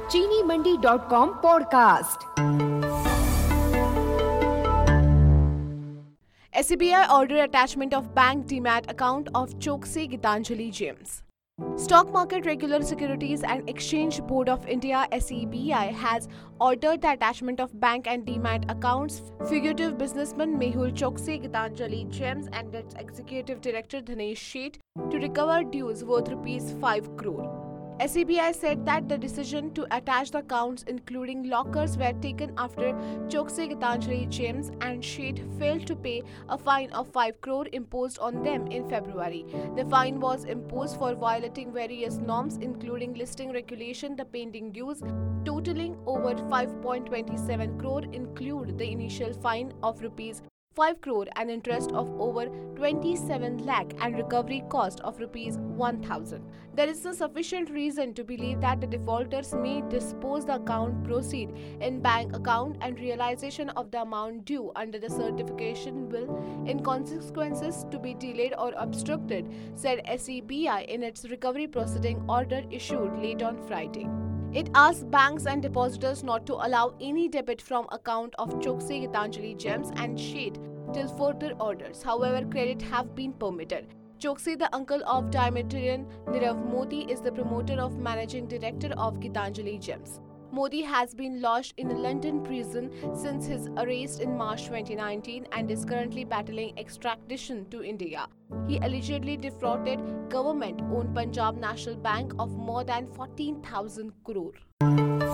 चीनीमंडी.com podcast. SEBI order attachment of bank demat account of Choksey Gitanjali Gems. Stock Market Regular Securities and Exchange Board of India (SEBI) has ordered the attachment of bank and demat accounts fugitive businessman Mehul Choksey Gitanjali Gems and its executive director Dhanesh Sheth to recover dues worth rupees 5 crore. SEBI said that the decision to attach the accounts including lockers were taken after Choksey Gitanjali Gems and Sheth failed to pay a fine of 5 crore imposed on them in February. The fine was imposed for violating various norms including listing regulation. The pending dues totaling over 5.27 crore include the initial fine of rupees 5 crore and interest of over 27 lakh and recovery cost of rupees 1000. There is a sufficient reason to believe that the defaulters may dispose the account proceed in bank account and realization of the amount due under the certification will in consequences to be delayed or obstructed, said SEBI in its recovery proceeding order issued late on Friday. It asked banks and depositors not to allow any debit from account of Choksey Gitanjali Gems and Sheth till further orders. However, credit have been permitted. Choksey, the uncle of Diametrian Nirav Modi, is the promoter of managing director of Gitanjali Gems. Modi has been lodged in a London prison since his arrest in March 2019 and is currently battling extradition to India. He allegedly defrauded government-owned Punjab National Bank of more than 14,000 crore.